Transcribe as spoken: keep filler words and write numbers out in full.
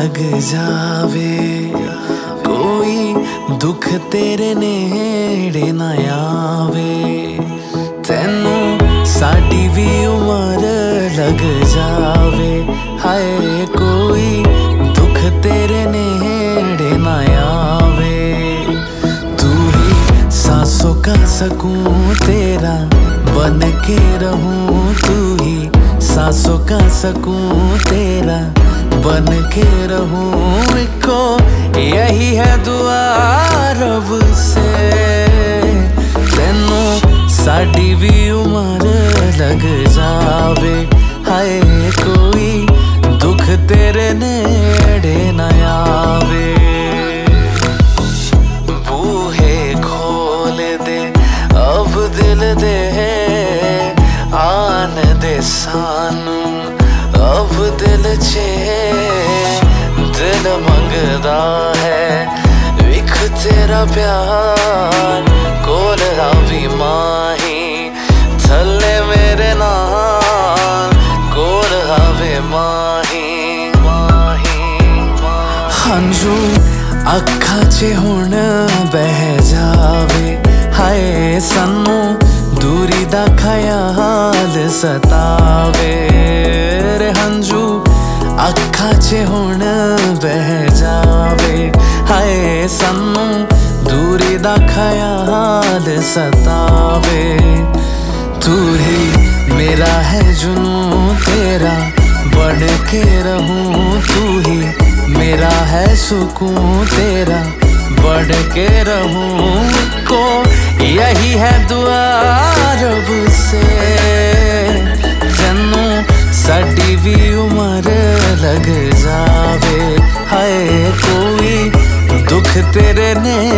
लग जावे, कोई दुख तेरे नेड़े ना आवे। तेनू साडी भी उमर लग जावे, हाय कोई दुख तेरे नेड़े ना आवे। तू ही सांसों का सकून तेरा बन के रहूं, तू ही सांसों का सकून तेरा बन के रहूं। इको यही है दुआ रब से, तेनू साडी भी उमर लग जावे, हाय कोई दुख तेरे नेड़े ना आवे। बूहे खोल दे अब दिल दे, आन दे सानू अब दिल चे। दिल मंगदा है विख तेरा प्यार, कोल रावी माही थले मेरे नाल, कोल रावे माही माही हंझू अखा च हुण बह जावे, हाय सानू दूरी दा ख्याल सतावे। रे हंझू अखा च हुण बह जावे, हाय सानू दूरी दा ख्याल सतावे। तू ही मेरा है जुनून तेरा बढ़ के रहूं, तू ही मेरा है सुकून तेरा बढ़ के रहूं। को यही है दुआ रब से, तेनू साडी भी उमर लग जावे, हाय कोई दुख तेरे ने